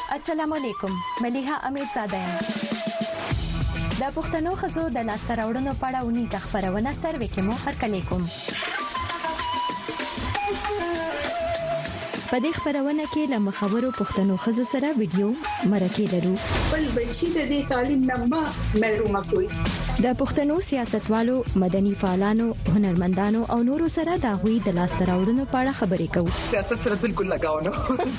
السلام علیکم. ملیحه امیرزاده یم. د پښتنو خزو د لاسته راوړنو په اړه ونیزه خبرونه سروې کې مو هرکلی کوم. په دې خبرونه کې له مخاورو پښتنو خزو سره ویډیو مرکه لرو. بل بچی د دې تعلیم نه محروم کوي. د پښتنو سیاستوالو، مدني فعالانو، هنرمندانو او نورو سره د غوي د لاسته راوړنو په اړه خبرې کوو. سیاست سره بالکل لگاو نه.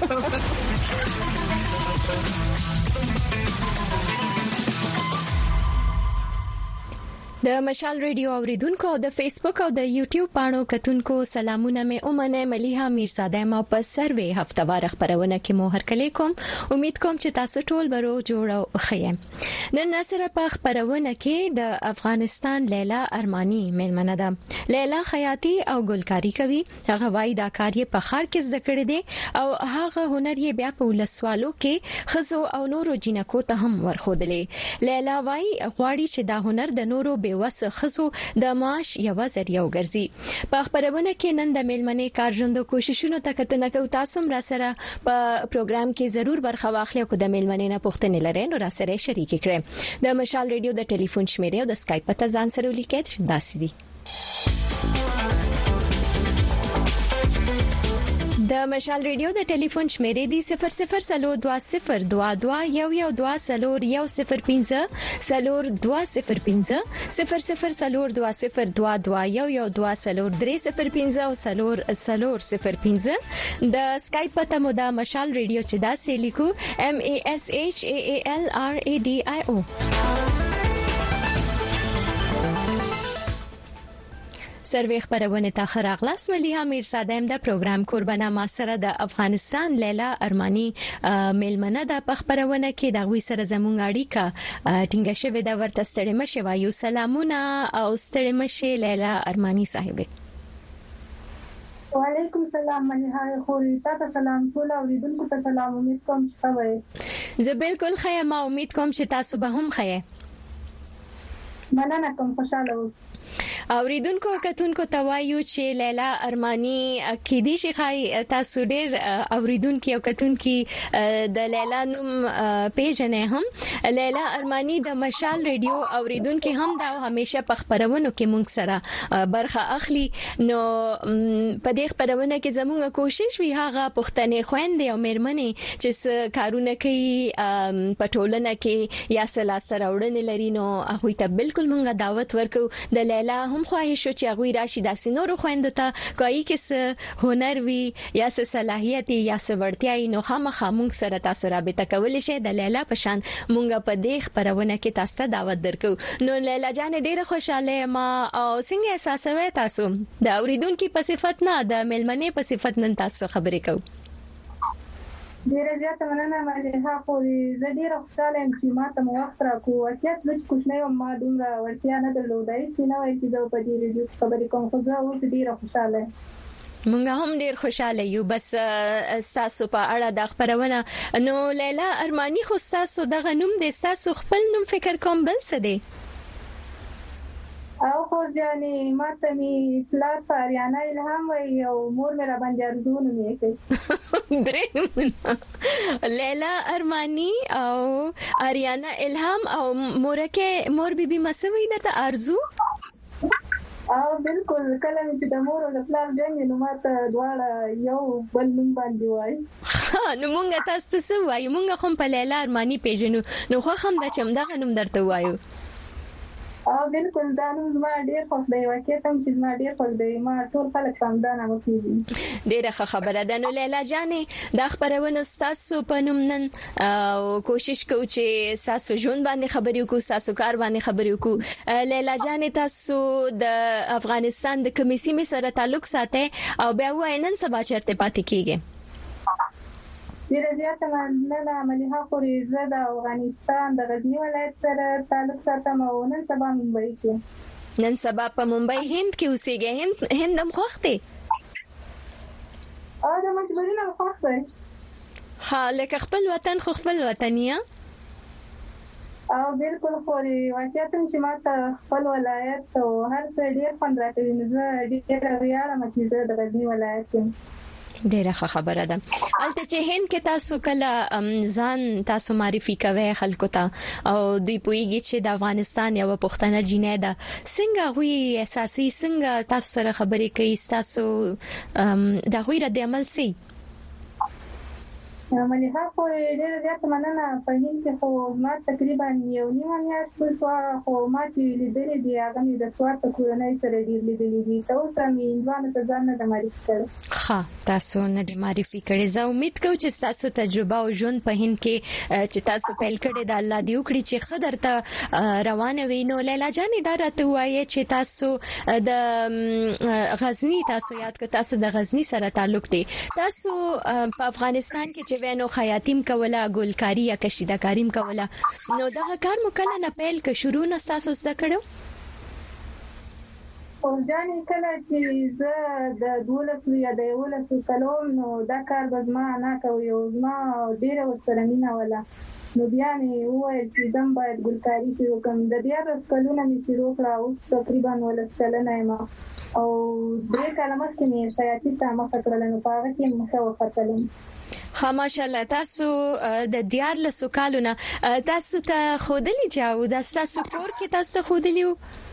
د مشال ریډیو اوریدونکو او د فیسبوک او د یوټیوب پاڼو کتونکو سلامونه مې اومنه. ملیحه امیرزاده ما په سروې هفتوار خبرونه کې مو هرکلی کوم. امید کوم چې تاسو ټول برو جوړ او خیم. نن سره په خبرونه کې د افغانستان لیلا ارمانی مېلمنه ده. لیلا خیاطي او ګلکاری کوي. هغه وايي دا کار یې په خار کې زده کړی دی او هغه هنر یې بیا په ولسوالو کې خزو او نورو جنکو ته هم ورخودلې. لیلا وايي غواړي چې دا هنر د نورو وسه خزو د معاش یو ذریعہ وګرځي. په خبرونه کې نن د میلمنې کارژوندو کوششونو ته کتنه کوي. تاسو را سره په پروګرام کې ضرور برخه واخلئ او د میلمنې نه پوښتنه لرئ نو را سره شریک کړئ. د مشال ریډیو د ټلیفون شمیره او د اسکایپ په ځان سره ولیکئ. داسې دي. د مشال ریډیو د ټلیفون شمیره دی 002022112015 0205 002022112015 او 0005 د اسکایپ په تمو د مشال ریډیو چې دا سې لیکو MASHAALRADIO. سروې خبرونه ته خراغلاس. ملیحه امیرزاده د پروګرام قربانه ما سره د افغانستان لیلا ارمانی مېلمنه ده. په خبرونه کې د غوي سره زموږ اړیکه ټینګه شوې ده. ورته ستړي مشه وایو. سلامونه او ستړي مشه لیلا ارمانی صاحب. وعلیکم السلام ملیحه. خوري تاسو سلام ټول اوریدونکو ته سلام. امید کوم چې تاسو زه بالکل خیر. ما امید کوم چې تاسو به هم خیر. مننه کوم. خوشاله اوسئ. اوریدونکو کتونکو توایو چې لیلا ارمانی کې دي شي خای تاسو ډېر اوریدونکو او کتونکو د لیلا نوم پیژنې هم. لیلا ارمانی د مشال ریډیو اوریدونکو هم دا همیشه په خبرونو کې مونږ سره برخه اخلي. نو په دې خبرونه کې زموږ کوشش وی هغه پښتنې خويندې او مېرمنې چې کارونه کوي په ټولنه کې یا سلا سره وړاندې لري نو هغه ته بالکل مونږ دعوت ورکو. د لیلا هم خواهش چې هغه راشي د سينورو خويندو ته کوي چې هنر وي یا صلاحيت یا وړتیا نو خامخا مونږ سره تاسو رابطه کولای شئ. د لیلا په شان مونږ په دې خبرونه کې تاسو ته دعوت درکو. نو لیلا جان ډیره خوشاله ما او څنګه احساسوي تاسو د اوریدونکو په صفت نه د مېلمنې په صفت نن تاسو خبرې کوو. ډیره زیاته مننه ملیحه. خوري زه ډیره خوشاله یم چې ما ته وخت راکو. اکیت لږ کوښنه یم ما دومره ورتیا نه درلودای چې نو چې زه په دې ریډیو خبرې کوم. خو زه اوس ډیره خوشاله. مونږ هم ډیر خوشاله یو. بس تاسو په اړه د خبرونه نو لیلا ارمانی خو تاسو دغه نوم د تاسو خپل نوم فکر کوم بل څه دی او خو ځاني ماته می پلار فاریانا الهام وي او مور مې را باندې ارزونه مې کوي. درې لیلا ارمانی او اریانا الهام او مور بیبي مسوي درته ارزو. او بالکل کله چې د مور او د پلار جنګ نو ماته دواړه یو بل نوم باندې وای. نو مونږ تاسو څه وایو. مونږ هم په لیلا ارمانی پیژنو نو خو هم د چمدغه نوم درته وایو. او بالکل دا نوم ما ډیر خوښ دی. واکه ته چې ما ډیر خوښ دی. ما ټول خلک سمدانه مفيدي. ډیره خبره ده. نو لیلا جانې دا خبرونه تاسو په نوم نن کوشش کوو چې تاسو ژوند باندې خبرې وکړو، تاسو کار باندې خبرې وکړو. لیلا جانې تاسو د افغانستان د کمیسي می سره تعلق ساتي او بیا وای نن سبا چرته پاتې کیږي. ډیره زیاته مننه ملیحه. خوري زه د افغانستان د غزنی ولایت سره تعلق ساتم او نن سبا ممبئی کې. نن سبا په ممبئی هند کې اوسېږي. هند هم خوښ دی. دا مجبورین هم خوښ دی. ها لکه خپل وطن خو خپل وطنیا. او بالکل خوري واقعیت چې ما ته خپل ولایت او هر څه ډیر خوند راکوي. زه ډیر ویاړم چې زه د غزنی ولایت یم. ډیره خبره ده. البته چې هند کې تاسو کله ځان تاسو معرفي کوي خلکو ته او دوی پوېږي چې د افغانستان یو پښتنه جینۍ ده، څنګه وی اساسي څنګه تاسو سره خبرې کوي، تاسو د غوړه د عمل سي مليحه خو ډېر زیات مننه. په هند کې خو ما تقریبا یو نیمه میاشت وشوه، خو ما چې لیدلې دي هغه مې د سوات کورنۍ سره ډېر لیدلې دي. تاسو مې ځان ته ځان نه معرفي کړ. ها تاسو نه دي معرفي کړی. زه امید کوم چې تاسو تجربه او ژوند په هند کې چې تاسو پیل کړی د الله دی وکړي چې خدای ته روانه وینو. لیلا جان دا راته وایي چې تاسو د غزنی تاسو یاد کړئ، تاسو د غزنی سره تعلق دی. تاسو په افغانستان کې وینو خیاطیم کوله، ګلکاری یا کشیدکاریم کوله، نو دغه کار مو کله نه پیل ک شروع نه تاسو زده کړو؟ او ځانې کله چې زه د 12 یا د 11 کلوم نو دا کار به ما نه کوي او ما ډیره ورسره مینه ولا، نو بیا مې وویل چې زم باید ګلکاری شروع کړم. د 11 کلونو مې شروع کړه، اوس تقریبا 19 کلنه یم او 3 کاله مخکې مې خیاطي ته مخه کړل، نو په هغه کې مخه وکړم. ها ماشاءالله. تاسو د 14 کالونه تاسو ته خودلی جاو د تاسو کور کې تاسو ته خودلی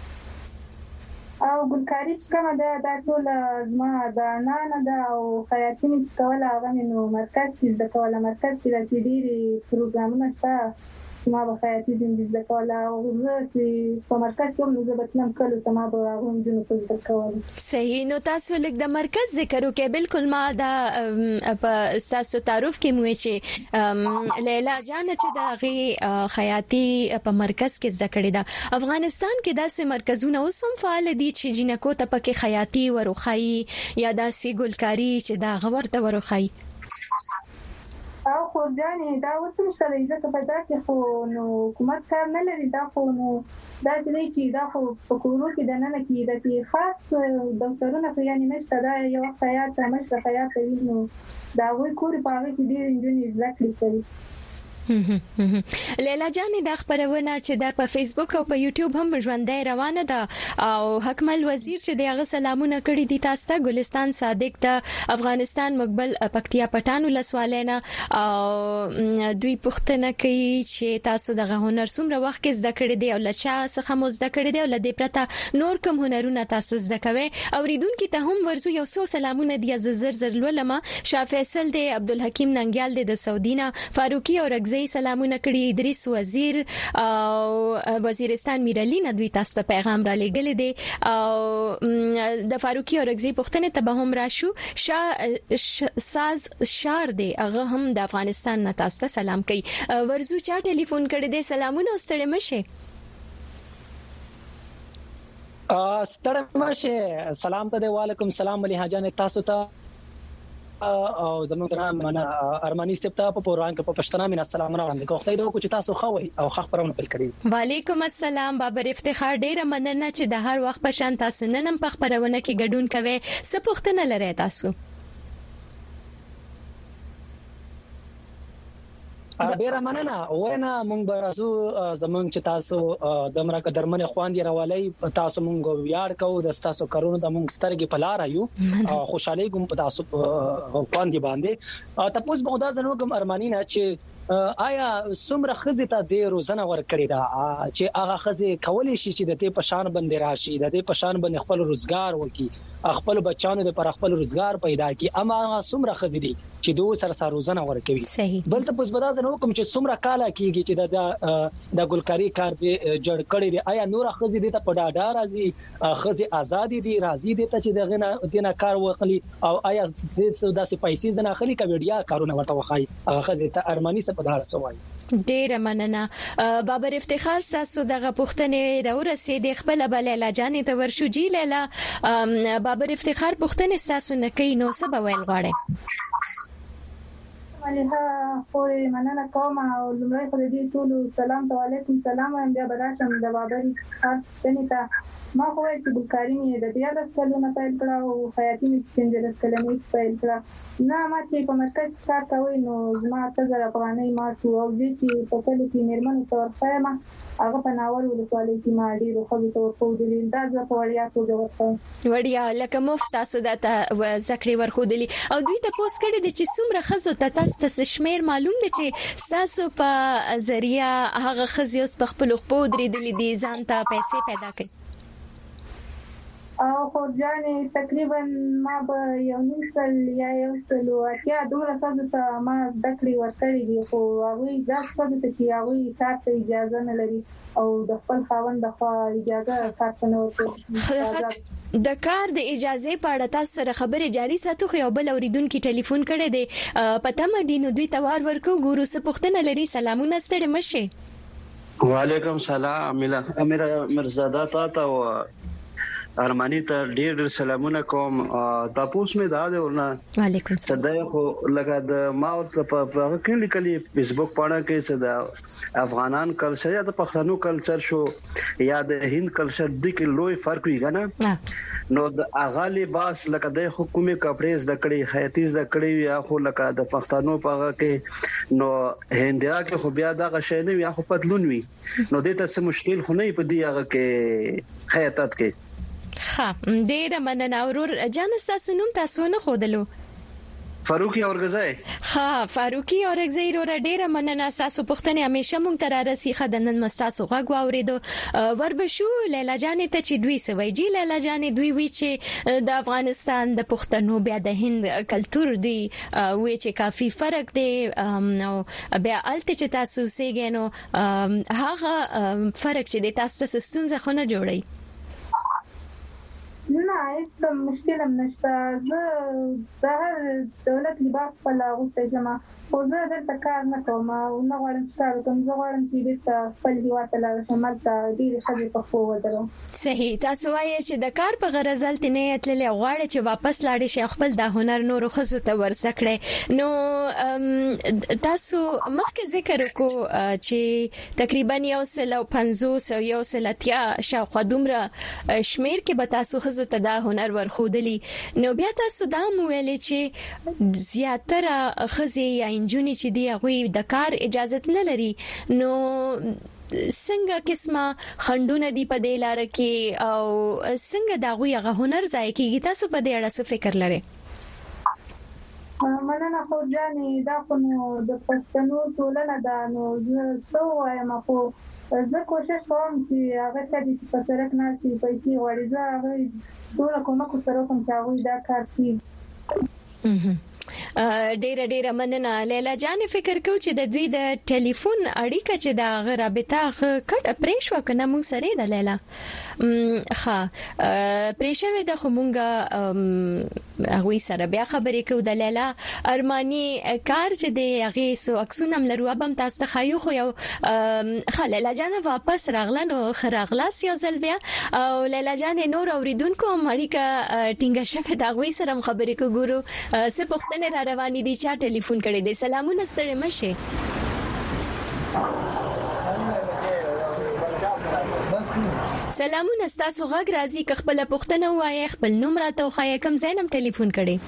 او ګلکاری کومه دا ټول ما د نانه دا او خیاطي مې کوله. هغه نو مرکز کې د کوله، مرکز کې د ډېری پروګرامونه شته ما به خیاطي زنده کوله او زه چې په مرکز کې نو زه بتلم کله ته ما به هغه جنو په کوله. صحیح. نو تاسو لیک د مرکز ذکر وکړئ. بالکل ما دا په تاسو تعارف کې مو چې لیلا جان چې د غي خیاطي په مرکز کې زده کړې ده. افغانستان کې داسې مرکزونه اوس هم فعال دي چې جنکو ته پکې خیاطي وروخی یا داسې ګلکاری چې دا غور ته وروخی او خو ځانې دا اوس هم شته ځکه په دا کې خو نو حکومت کار نه لري. دا خو نو دا چې دا خو په کورو کې د نن کې د کې خاص ډاکټرونه خو یعنی نشته. دا یو خیاط مشره خیاط وي، نو دا وی کور په هغه کې ډېر انجنیر ذکر کوي. لیلا جان دا خبرونه چې دا په فیسبوک او په یوټیوب هم ژوندۍ روانه ده او حکمل وزیر چې دغه سلامونه کړی دي تاسو ته، ګلستان صادق د افغانستان مقبل پکتیا پټانو لسوالینه او دوی پوښتنه کوي چې تاسو دغه هنر څومره وخت کې زده کړی دی او لچا څخه مو زده کړی دی او لدې پرته نور کوم هنرونه تاسو زده کوي. اوریدونکو ته هم ورزو یو څو سلامونه دي زر ولما شاه فیصل دی، عبدالحکیم ننګیال دی د سعودینا، فاروقی او رگزی سلامونه کړي، ادریس وزیر او وزیرستان میرعلی نه دوی تاسو ته پیغام را لګل دي او د فاروقی او رگزی پښتنه ته به هم راشو. ساز شار دی هغه هم د افغانستان نه تاسو ته سلام کوي. ورزو چا ټلیفون کړی دی، سلامونه ستړي مشه. ستړي مشه. سلام ته وعلیکم سلام مليحه جان تاسو ته او زموږ درنه ارمانی سپتا په پروان کې په پښتنه مين السلام علیکم کوم خدای دې کو چې تاسو خوي او خخ پرونه پیل کړی. وعلیکم السلام بابر افتخار. ډیره مننه چې د هر وخت په شان تاسو نن په خبرونه کې ګډون کوي. څه پوښتنه لرئ تاسو؟ ډیره مننه. وینا مونږ به راسو زمونږ چې تاسو د مرکه درمنه خواندې راولای تاسو مونږ ویاړ کوو د تاسو کارونو د مونږ سترګې په لار یو خوشالي کوم په تاسو خواندې باندې تاسو به خدا زنو کوم ارمانینا چې آیا څومره خزه ته د روزنه ورکړی دا چې هغه خزه کولې شي چې د دې پشان باندې راشي، د دې پشان باندې خپل روزګار وکړي، خپل بچانو د پر خپل روزګار پیدا کړي، اما څومره خزه دي چې دوی سره روزنه ورکوي. بل ته پوس بدازن حکم چې څومره کاله کیږي چې د ګلکاری کار دی جوړ کړی دی، آیا نور خزه دي ته په ډاډه راځي، خزه آزادي دي راځي دي ته چې دغه دینه کار وکړي او آیا د داسې پیسې زنه خلی کبډیا کارونه ورته وخای هغه خزه ته ارمانی څه په دار سوای. ډیره مننه. بابر افتخار تاسو دغه پوښتنه راورسېد خپل بل لیلا جان ته ورشو. جی لیلا بابر افتخار پوښتنه تاسو نه کوي نو څه به ویل غواړي؟ مليها خورې مننه کوم او لمړی خو دې ټول سلام علیکم سلام هم بیا براشم د بابري خاص ته ما خو چې بلکاري مې د بیا د کلونه پیل کړه او حیاتي مې څنګه کلمې پیل کړه نه ما چې په مرکز کار کوي نو زما ته افغاني ما څو او دې چې په کله کې مېرمن تور فاهمه هغه په ناول ولسوالۍ کې ما ډېر خو ته په دې دا ځکه په وړیا توګه ورته وړیا لکه مفت تاسو د ذکر ورخودلی او دوی ته پوس کړی د چې څومره خزو ته تاسو شمیر معلوم دي چې تاسو په ذریعہ هغه خزي اوس په خپل خپل درېدلې دي ځان ته پیسې پیدا کړي او خو ځانې تقریبا ما به یو نیم سل یا یو سل اتیا دومره څه ما دکړي ورکړي دي خو هغه دا څه ته چې هغه کار ته اجازه نه لري او د خپل خاوند د خوا اجازه کار نه ورکړي د کار د اجازه په اړه تاسو سره خبره جاری ساتو خو یو بل اوریدونکو ټلیفون کړی دی پته مدینو دوی توار ورکو ګورو څه پوښتنه لري سلامونه ستړي مشه وعلیکم سلام امیر مرزاده تاسو ارمانی ته ډېر سلامونه کوم تاسو مې دا دی ورنه وعلیکم السلام صدای خو لکه د ما ورته په هغه لیکلي فیسبوک باندې کې صدا افغانان کلچر یا د پښتنو کلچر شو یا د هند کلچر د کې لوی فرق وی غنه نو د اغه لباس لکه د حکومت کپړې زده کړې حیاتي زده کړې یا خو لکه د پښتنو په هغه کې نو هندیا کې خو بیا دا غشې نه یا خو پتلون وی نو د ته مشکل خو نه په دی هغه کې حیاتات کې ها ډېر مننه اورور جان تاسو نوم تاسو نه خودلو فاروقي اورګزای ها فاروقي اورګزای رو ډېر مننه تاسو پښتنه همیشه مونږ تر راسي خدنن مستاسو غږ واوریدو وربشو لیلا جان ته چې دوی سوي جی لیلا جان دوی وی چې د افغانستان د پښتنو بیا د هند کلچر دی وی چې کافي فرق دی نو بیا الته چې تاسو سیګنو هغه فرق چې د تاسو ستونزه خونه جوړي نه هیڅ مشکل هم نشته زه هر دولت لباس په لاغوسته جما خو زه دلته کار نه کوم او نه غواړم چې کار وکړم زه غواړم چې دلته خپل هیواد ته لاړ شم هلته ډېرې ښځې په پښو ودرم صحیح تاسو وایي چې د کار په غرض هلته نه تللی غواړئ چې واپس لاړې شئ خپل د هنر نورو ښځو ته ورزده کړئ نو تاسو مخکې ذکر وکړو چې تقریبا 150 او 180 شاوخوا دومره شمیر کې به تاسو ښځو ته دا هنر ورخودلی نو بیا تاسو دا ویلې چې زیاتره ښځې یا انجونې چې دی هغه د کار اجازه نه لري نو څنګه قسمه خندونه دی په دې لار کې او څنګه دا غوي هنر ځای کېږي تاسو په دې اړه څه فکر لرئ مننه خو ځانې دا خو د پښتنو ټولنه دا نو زه وایم خو زه کوشش کوم چې هغه چې په سرک نه سي پیسې وړي زه هغه ټول کومه سره کوم چې هغه دا کار کوي ډېر مننه لیلا جان فکر کو چې د دوی د ټلیفون اړیکه چې د رابطه کټ پریښو کنه مونږ سره د لیلا پریښوي د خمونګه هغه سره بیا خبرې کو د لیلا ارمانی کار چې د هغه سو اکسونه ملرو بم تاسو ته خایو خو یو لیلا جان واپس راغله نو خراغلاس یو ځل بیا او لیلا جان نور اوریدونکو اړیکه ټینګه شفه د هغه سره خبرې کو ګورو څه پښتنه را روانې دي چا ټلیفون کړی دی سلامونه ستړي مشه سلامونه تاسو غږ راځي که خپل پښتنه وایي خپل نوم راته وخایې کوم زینم ټلیفون کړی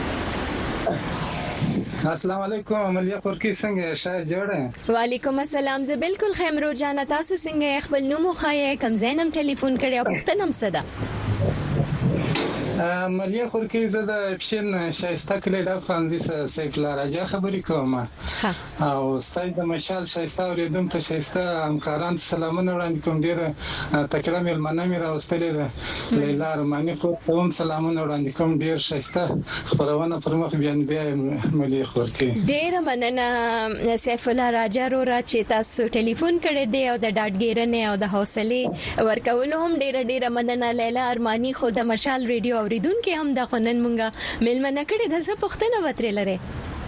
السلام علیکم عملیه خورکی څنګه شای جوړه وعلیکم السلام زه بالکل خیمرو جان تاسو څنګه خپل نوم وخایې کوم زینم ټلیفون کړی او پښتنم صدا عملیه خورکی زه د پښین شایسته کلیډ خاندي سیف الله راجا خبرې کوم او ستای د مشال شایسته اوریدم ته شایسته همکاران سلامونه وړاندې کوم ډیر تکړه ملمنه مې راوستلې ده لیلا ارمانی خو هم سلامونه وړاندې کوم ډیر شایسته خبرونه پر مخ بیان بیا عملیه خورکی ډیر مننه سیف الله راجا رو را چې تاسو ټلیفون کړی دی او د ډاډګیرنې او د حوصله ورکول هم ډیر مننه لیلا ارمانی خو د مشال ریډیو اوریدونکو هم د خنن مونږه ملمنه کړي د څه پښتنه وتر لره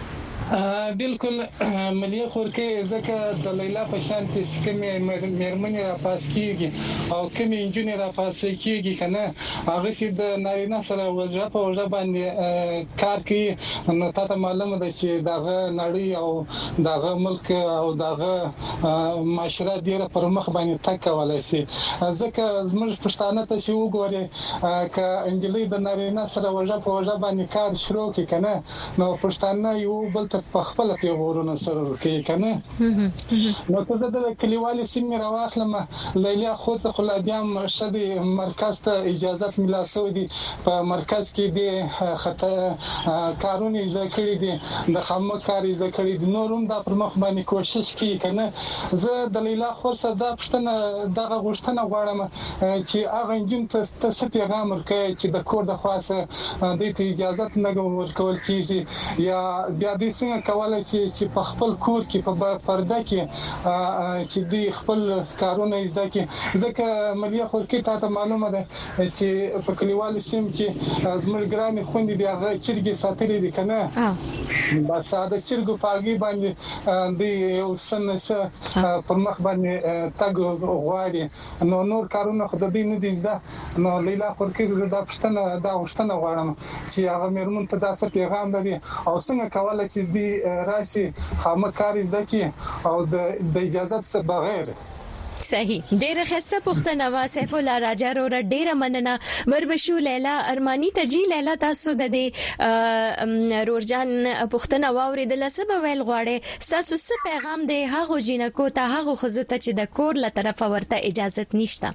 بالکل ملي خورکې ځکه د لیلا په شان تسکمه مېرمنې را پاس کیږي او کومې انجونې را پاس کیږي کنه هغه چې د نارینه سره وزره په وزره باندې کار کوي نو تاسو معلومه ده چې دغه نړۍ او دغه ملک او دغه معاشره ډیره پر مخ باندې تک کولای شي ځکه زموږ پښتانه ته چې وګوري ک انجلۍ د نارینه سره وزره په وزره باندې کار شروع کوي کنه نو پښتانه یو بل ته په خپل پیغورونه سره کوي کنه نو که زه د کلیوالي سیمې راوخلم لیلا خو ته خلادیام شدي مرکز ته اجازه ملاسو دي په مرکز کې دي خطر کارونه ذکرې دي د خامه کاری ذکرې دي نورم د پر مخ باندې کوشش کوي کنه زه د لیلا خو سره د پښتنه دغه غوښتنه غواړم چې هغه انجن ته څه پیغام ورکړي چې د کور د خاصه د اجازه نه ورکول کیږي یا بیا د څنګه کولای شي چې په خپل کور کې په پرده کې چې د خپل کارونه زده کې ځکه ملي خورکې ته معلومه ده چې په کلیوالي سیم کې زموږ ګرامي خوندې دی هغه چرګي ساتلې دي کنه بس دا چرګو پاګي باندې د وسنه پر مخ باندې تاګ غواړي نو نور کارونه خدای دې نه دي زده نو لیلا خورکې زه دا پښتنه دا غوښتنه غواړم چې هغه مېرمن ته داسې پیغام لري او څنګه کولای شي د راشي خامه کاری زده کی او د اجازه څخه بغیر صحیح ډیره خسته پښتنه وا سیف الله راجا رو ډیره مننه وربشو لیلا ارمانی تجی لیلا تاسو د رورجان پښتنه واوري د لسبه ویل غواړي تاسو څه پیغام دی هغه جنکو ته هغه خزته چې د کور له طرفه ورته اجازه نشته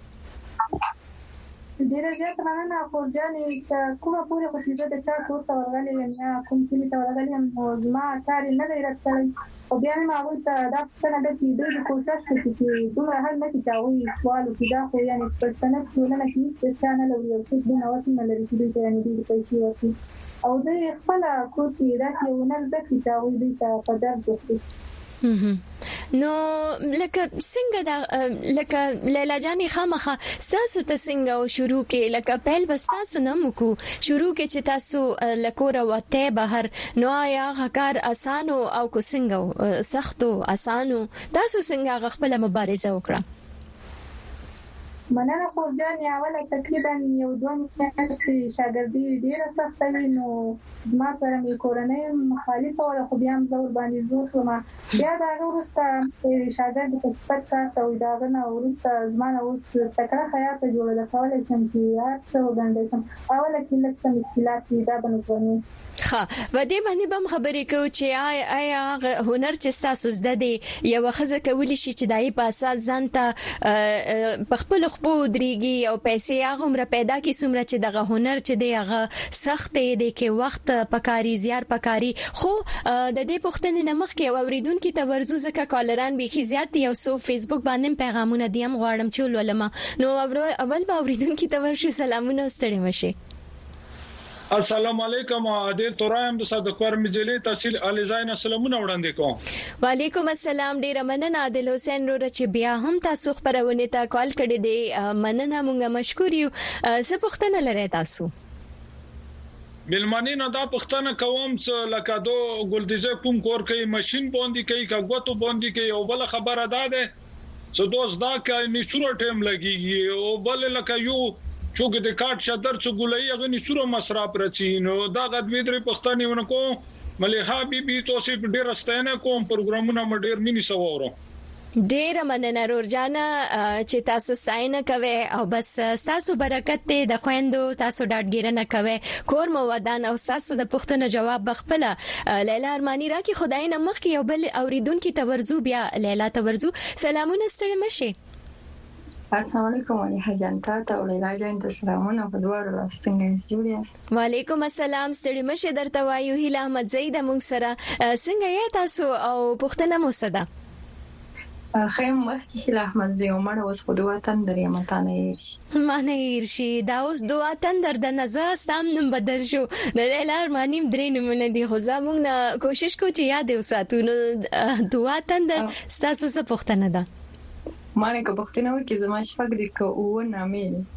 ډیره زیات مننه خورجانې کومه پوره خوشیزه د چا کور ته ورغلې یا کوم کلی ته ورغلې هم ما کار نه دی راځي او بیا ما وایي دا څنګه د دې کوشش کوي چې دومره هر نه کیږي سوال کې دا خو یعنی پرسنل څونه کې چې چانل او یو څه د نوښت نه لري چې یعنی دې پیسې ورکړي او د خپل کور کې راځي ونه د کیږي د په درد وکړي نو لکه څنګه دا لکه لیلا جانې خامخه تاسو ته څنګه شروع کې لکه پهل بس تاسو نه مکو شروع کې چې تاسو لکوره وته بهر نو یا غکار اسانو او کو څنګه سختو اسانو تاسو څنګه خپل مبارزه وکړه مننه خورجان اوله تقریبا یو دوه میاشتې شاګردي ډیره سخته وي نو ما سره می کورنۍ مخالفه ولا خو بیا هم زور باندې زور شوم بیا دا وروسته شاګرد په سپک کار او دا غنه وروسته زمانه اوس تکړه حیات جوړه کولای شم چې تاسو وګڼئ اوله کې لکه مشکلات دا بنوي ها ودې باندې بم خبرې کوي چې آیا هنر چې تاسو زده دي یو خزه کولی شي چې دای په اساس ځانته په خپل خو دريږي او پیسې هغه عمر پیدا کی څومره چې دغه هنر چې دی هغه سخت دی کې وخت پکاري زیار پکاري خو د دې پښتنې نمخ کې اوریدونکو ته ورزو زکه کالران به خزيات دی او سو فیسبوک باندې پیغامونه دیم غواړم چې ولولم نو اول به اوریدونکو ته ورشي سلامونه ستړي مشي السلام علیکم عادل تورایم د صدقور مجلې تحصیل الیزاین سلامونه وړاندې کوم وعلیکم السلام ډیر مننه عادل حسین رو چې بیا هم تاسو خبرونه ته کال کړی دی مننه مونږه مشکور یو زه پښتنه لري تاسو بلمانی نه دا پښتنه کوم چې لکه دو ګلدیزه کوم کور کوي ماشين باندې کوي کاغوتو باندې کوي او بل خبره ده چې دوست دا کوي نشور ټیم لګي او بل لکه یو چوګه د کاټ شدر څو ګولای هغه نشور مصرف رچی نو دا غدوی درې پښتني ونکو مليحه بي توصيف ډیر استنه کوم پروګرامونه مډیر مینی سوورو ډیر مننه رورجانا چې تاسو ستاینه کوي او بس تاسو برکت ته د خويندو تاسو ډاډګیرنه کوي کور مو ودان او تاسو د پښتنه جواب بخپله لیلا ارمانی را کی خدای نه مخ یو بل اوریدونکو تورزو بیا لیلا تورزو سلامونه ستړي مشي السلام علیکم مليحه جانتا ته لیلا جان ته سلامونه په دوړو لاستنګ جوړیاس وعلیکم السلام ستړي مشه درته وایو هیله احمد زید مونږ سره څنګه یې تاسو او پښتنه مو صدا خیم وخت هیله احمد زید عمر اوس په دوه تندر یم مانه ارشي دا اوس دوه تندر د نزا سم نم بدل شو د لیلا ارمانیم درې نمونه دي خو زموږ کوشش کو چې یاد وساتو نو دوه تندر تاسو څه پښتنه ده مانه کو پښتنه ورکه زما شپږ دي کو و نامې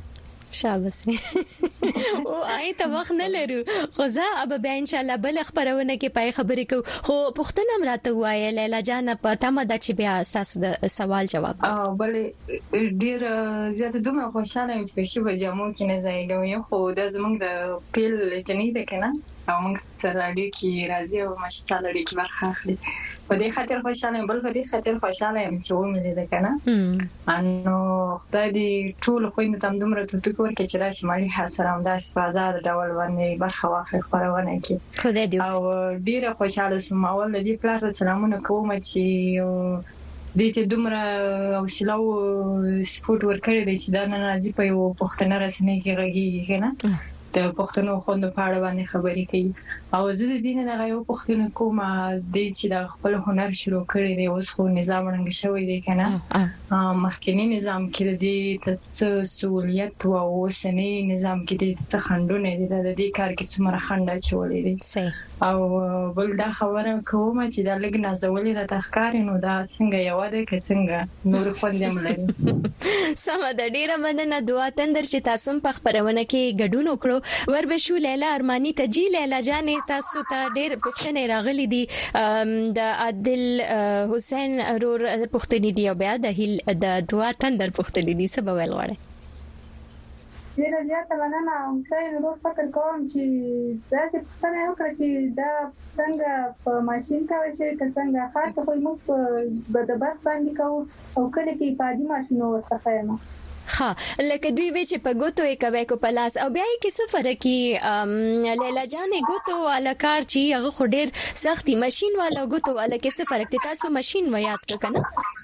شاباس او آی ته وخت نه لرو خو زه به ان شاء الله بل خبرونه کې پای خبرې کو خو پښتنه مراته وایي لیلا جان په تمه د چې بیا تاسو د سوال جواب بل ډیر زیاته دومره خوشاله یم چې په جامو کې نه ځایګم خو د زمونږ د پیل لټنی ده کنه او موږ سره اړیکې کې راځي او ماشاءالله لري کې برخه اخلي په دې خاطر خوشاله یم بل په دې خاطر خوشاله یم چې ومه دې کنه انو خدای دې ټول خو مې تم دومره ته فکر کې چې راشي مالي حسرام داس په آزاد ډول باندې برخه واخلي خبرونه کې خدای دې او ډیره خوشاله سوم اول دې پلار سلامونه کوم چې دې ته دومره حوصله او سپورټ ورکړی دی چې دا نه راځي په یو پښتنه رسنۍ کې غږیږي کنه د پښتنو خوند په اړه باندې خبرې کوي او زه د دې نه غو پښتنه کوم د چې د خپل هنر شروع کړی دی اوس خو نظام رنګ شوی دی کنه مخکنی نظام کې د دې سہولیت او اوسنی نظام کې د څه خندونه دي د دې کار کې څومره خنډ چولې دي او بل دا خبره کوم چې د لګ نازولې د تخکار نو دا څنګه یو ده که څنګه نور خوندم لري سم د ډیره مننه دعا تندر چې تاسو په خبرونه کې ګډون وکړو وربشو لیلا ارمانی ته جی لیلا جانې تاسو ته ډیر پښتنه راغلي دي د عادل حسین رور پښتني دی او بیا د دعا تندر پښتني دي سبا ویل غواړي ډیره زیاته مننه اوسه نو فکر کوم چې دا څه یو کړی چې دا څنګه په ماشين کوي چې څنګه خاصه خو موږ په د بس باندې کوو او کله کې پادي ماشين ورڅخه یم ها لکه دوی وی چې په ګوتو یې کوي کو پلاس او بیا یې کې سفر کې لیلا جانې ګوتو والا کار چې هغه خو ډیر سختي ماشين والا ګوتو والا کې سفر کې تاسو ماشين ویات کنه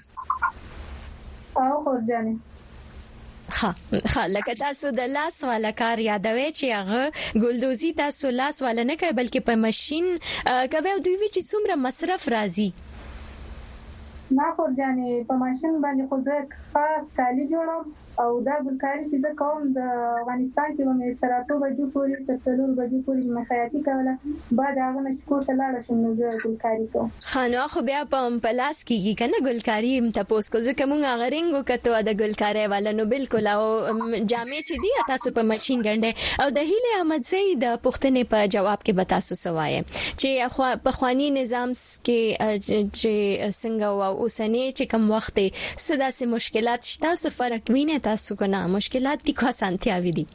او خو ځانې ها لکه تاسو د لاس والا کار یادوي چې هغه ګلدوزي تاسو لاس والا نه کوي بلکې په ماشين کوي او دوی وی چې څومره مصرف راځي ما خو ځانې په ماشين باندې خو زه خاص کالي جوړم او دا ګلکاري چې د کوم د افغانستان کې مې سراتو بجو پوری تسلور بجو پوری مخیاتی کوله بعد هغه نشکو ته لاړ شم نو زه ګلکاري کوم خانو خو بیا په پلاس کېږي کنه ګلکاري تاسو کو ځکه مونږ غرینګو کته د ګلکاري والا نو بالکل او جامې چې دی تاسو په ماشين ګنده او د هیله احمد زید د پښتنې په جواب کې به تاسو سوای چې په خواني نظام کې چې څنګه او اوسنی چې کوم وخت سدا سه مشکلات شته څه فرق ویني تاسو کنه مشکلات دي کو سانتیاوي دي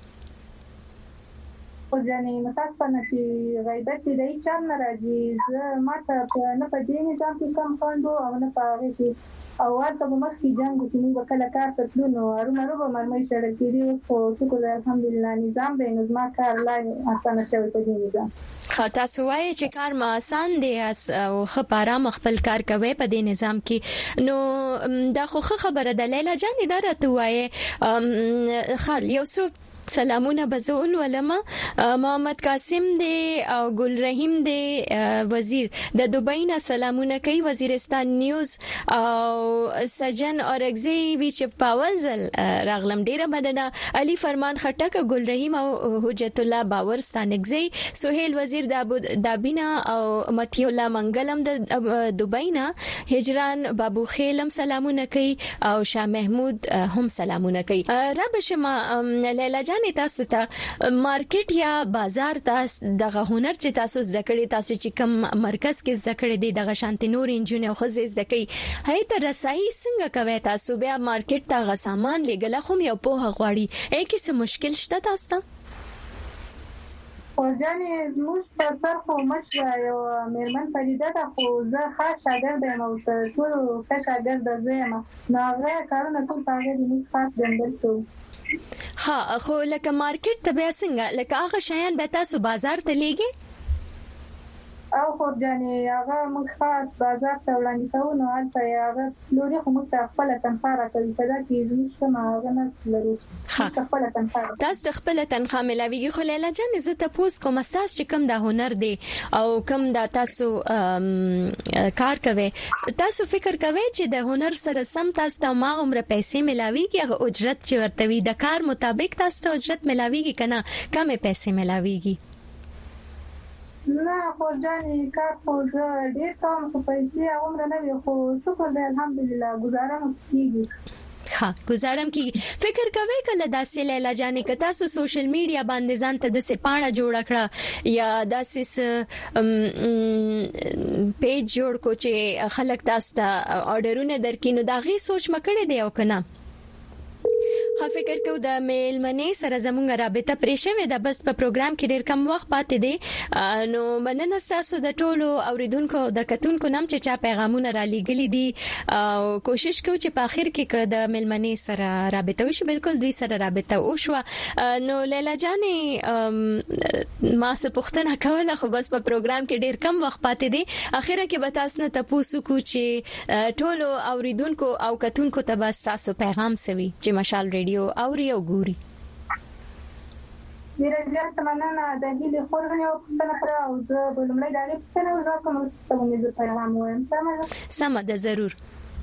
او ځانې متاسفانه چې غیبت دې چا نه راځي زه ماته نه په دې نظام کې کم خوندو او نه په هغه کې او ورته مخکې جنگ چې موږ کله کار تلو نو هرمره به مرمۍ شړل کېږي خو شکر الحمدلله نظام به نظم کار لا اسانه شوی په دې نظام خاطا سوای چې کار ما آسان دی او خبره مخفل کار کوي په دې نظام کې نو دا خو خبره ده لیلا جان اداره توای خال یو څو سلامونه بزول ولما محمد قاسم دی او ګل رحیم دی وزیر د دوبۍ نه سلامونه کوي وزیرستان نیوز او سجن اورګزی ویچ پاولزل راغلم ډیره مننه علي فرمان خټک ګل رحیم او حجت الله باورستان اگزی سہیل وزیر دابینا او متي الله منګلم د دوبۍ نه هجران بابو خیلم سلامونه کوي او شاه محمود هم سلامونه کوي ربشما لیلا جان تاسو ته مارکیټ یا بازار تاسو دغه هنر چې تاسو زده کړی تاسو چې کوم مرکز کې زده کړی دی دغه شانتي نور انجینر خو زده کوي هي ته رسایي څنګه کوي تاسو بیا مارکیټ ته غ سامان لګل خو یو په غواړي اې کې څه مشکل شته تاسو ته او ځانې زموږ په سر خو مشه یو مېرمن پریده ده خو زه خاص شاګرد یم او ټول ښه شاګرد زه یم نو هغه کارونه ټول په هغه د موږ خاص دندل کوو ها خو لکه مارکیټ ته بیا څنګه لکه هغه شیان به تاسو بازار ته لیږئ او خو ځانې هغه موږ خاص بازار ته وړاندې کوو نو هلته هغه لوري خو موږ ته خپله تنخوا راکوي په دا کې زموږ څه هغه نه لرو خپله تنخوا تاسو د خپله تنخوا ملاویږي خو لیلا جانې زه تپوس کوم ستاسو چې کوم دا هنر دی او کوم دا تاسو کار کوي تاسو فکر کوي چې د هنر سره سم تاسو ته ما عمر پیسې ملاویږي هغه اجرت چې ورته وي د کار مطابق تاسو ته اجرت ملاویږي کنه کمې پیسې ملاویږي نه خو ځانې کار خو زه ډېر کوم خو پیسې عمر نه وي خو شکر دی الحمدلله ګزاره مو کېږي ها گزارم کی فکر کوي کله داسې لیلا جانې کتا سو سوشل میډیا باندې ځان ته د سپاڼه جوړ کړه یا داسې پیج جوړ کو چې خلک تاسو ته آرډرونه درکینو دا غي سوچ مکړې دی او کنه فکر کو د میلمنې سره زموږه رابطه پرېښوي د بس په پروګرام کې ډېر کم وخت پاتې دی نو مننه تاسو د ټولو اوریدونکو د کتونکو نام چې چا پیغامونه را لېږلي دي او کوشش کوو چې په اخر کې د میلمنې سره رابطه وشي بالکل دوی سره رابطه وشو نو لیلا جانې ما څه پوښتنه کوله خو بس په پروګرام کې ډېر کم وخت پاتې دی اخره کې به تاسو نه تاسو کو چې ټولو اوریدونکو او کتونکو ته بس تاسو پیغام سوي چې مشال ریډیو اوري او ګوري ډیره زیاته مننه د هیلې خورنه او څنګه پر او د بلمړی دغه څنګه راکوم ته مې د پیغام وایم سم ده ضرور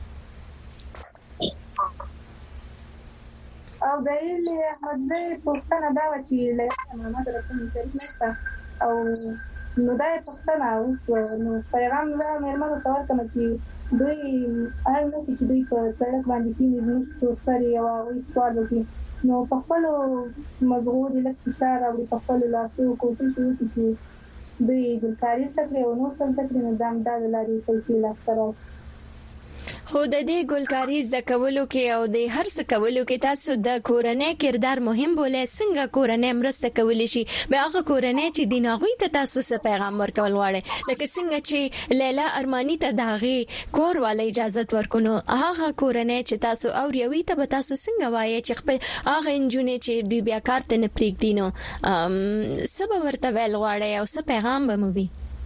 او د هیلې احمد زې پوښتنه دا و چې له ما درته نشته او نو دا پوښتنه اوس نو پیغام دا مېرمنو ته ورکوم چې دوی هغه چې دوی په سړک باندې کې نو څوري او سوال وکړي نو په خپل مزغور لکه او په خپل لاسو کوشش وکړي چې دوی د کاري څخه او نو څنګه چې نظام دا لري چې لاسره خو د دې ګلکاري د کولو کې او د هر څه کولو کې تاسو د کورنۍ کردار مهم بولې څنګه کورنۍ مرسته کولی شي به هغه کورنۍ چې دیناغوي ته تاسو څه پیغام ورکول غواړي لکه څنګه چې لیلا ارمانی ته داغي کور والا اجازه ورکونو هغه کورنۍ چې تاسو او ریوي ته به تاسو څنګه وایي چې خپل هغه انجونې چې دوی بیا کار ته نه پریږدي نو سبا ورته ویل غواړي او څه پیغام به مو وي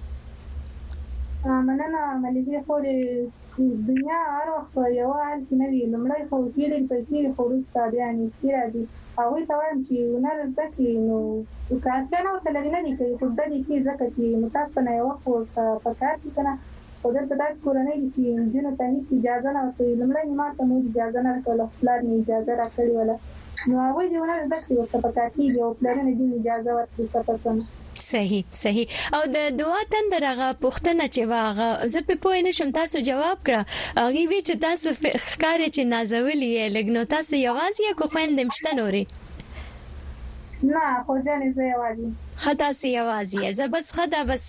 مننه ملګری خو دنیا هر وخت یو حال کې نه وي لمړی خو چې د پیسې خورسته یعنی چې راځي هغه ته وایم چې ونر زکه نو کارته نو تل نه دي کوي خو د دې کې زکه چې متاسفانه یو وخت په کار کې کنه او د تاسو کورنۍ چې جنو ته هیڅ اجازه نه ورکړي لمړی ما ته مو اجازه نه ورکړه خپل نه اجازه راکړي ولا نو هغه دی ونر زکه ورته په کار کې یو پلان نه دی اجازه ورکړي تاسو صحیح او د دعا تندرغه پوښتنه چې واغه زه په پوه نه شم تاسو جواب کړه هغه وی چې تاسو ښکارې چې نازولې لګنو تاسو یوازې کو خويندم شته نوري نه خو ځنې زه یوازې خطا سي یوازې زه بس خدا بس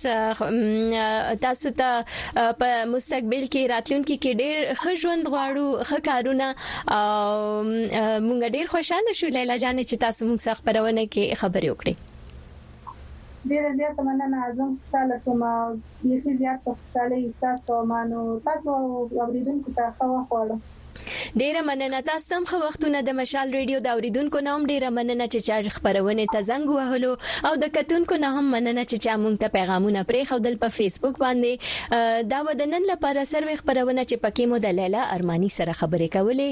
تاسو ته په مستقبل کې راتلونکي کې ډېر ښه ژوند غواړو ښه کارونه مونږ ډېر خوشاله شو لیلا جانې چې تاسو مونږ سره خبرونه کې خبرې وکړي ډیره زیاته مننه اعظم تعالی کومه یې زیاته خوشاله تاسو مانو تاسو اوریدونکو ته خو واخلم ډیره مننه تاسو هم خو وختونه د مشال ریډیو د اوریدونکو نوم ډیره مننه چې چا خبرونه ته زنګ وهلو او د کتونکو نه هم مننه چې چا مونږ ته پیغامونه پرې خودل په فیسبوک باندې دا ودنن لپاره سروي خبرونه چې پکې مو د لیلا ارمانی سره خبرې کولې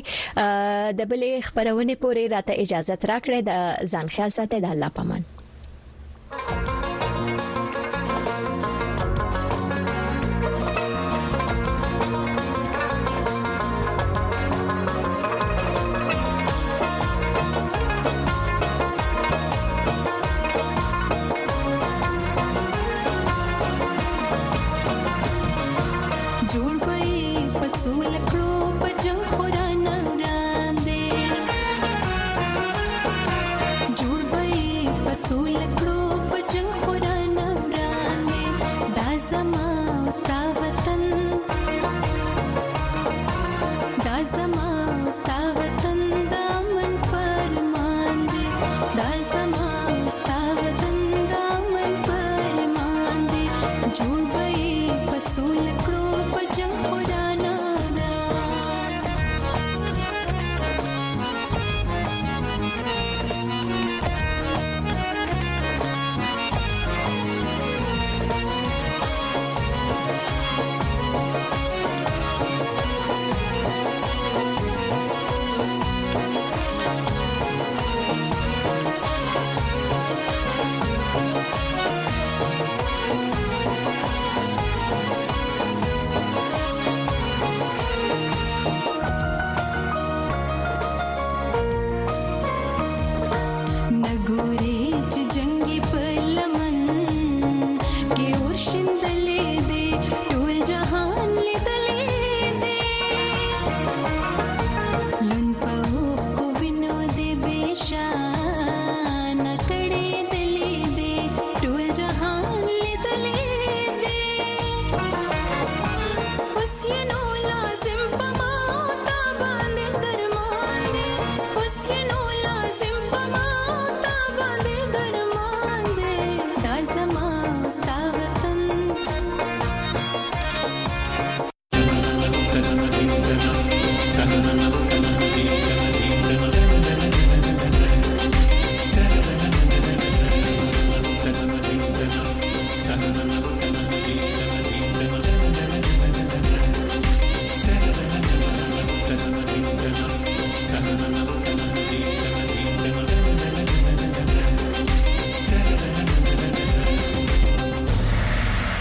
د بلې خبرونه پورې راته اجازه راکړه د ځان خیال ساتي د الله پامان Lun pa راځي